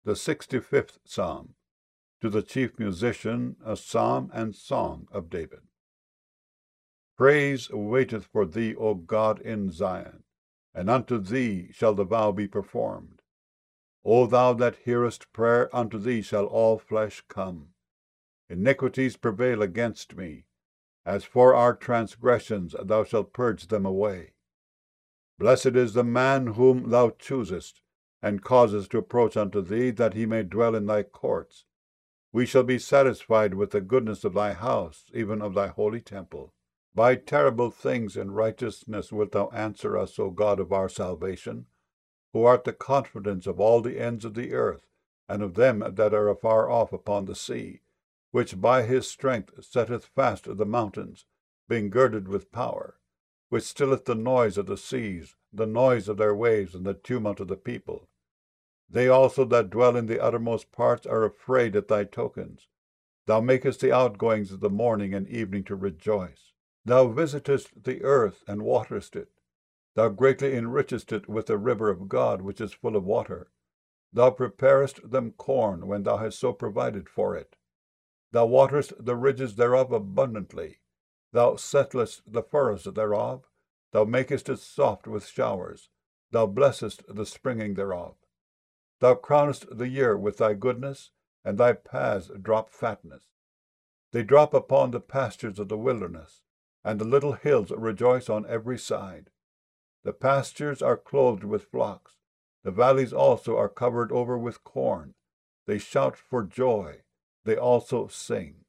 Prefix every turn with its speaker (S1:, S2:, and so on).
S1: The 65th Psalm. To the chief musician, a psalm and song of David. Praise waiteth for thee, O God, in Zion, and unto thee shall the vow be performed. O thou that hearest prayer, unto thee shall all flesh come. Iniquities prevail against me. As for our transgressions, thou shalt purge them away. Blessed is the man whom thou choosest, and causest to approach unto thee, that he may dwell in thy courts. We shall be satisfied with the goodness of thy house, even of thy holy temple. By terrible things in righteousness wilt thou answer us, O God of our salvation, who art the confidence of all the ends of the earth, and of them that are afar off upon the sea, which by his strength setteth fast the mountains, being girded with power, which stilleth the noise of the seas, the noise of their waves, and the tumult of the people. They also that dwell in the uttermost parts are afraid at thy tokens. Thou makest the outgoings of the morning and evening to rejoice. Thou visitest the earth and waterest it. Thou greatly enrichest it with the river of God, which is full of water. Thou preparest them corn when thou hast so provided for it. Thou waterest the ridges thereof abundantly. Thou settlest the furrows thereof. Thou makest it soft with showers. Thou blessest the springing thereof. Thou crownest the year with thy goodness, and thy paths drop fatness. They drop upon the pastures of the wilderness, and the little hills rejoice on every side. The pastures are clothed with flocks. The valleys also are covered over with corn. They shout for joy. They also sing.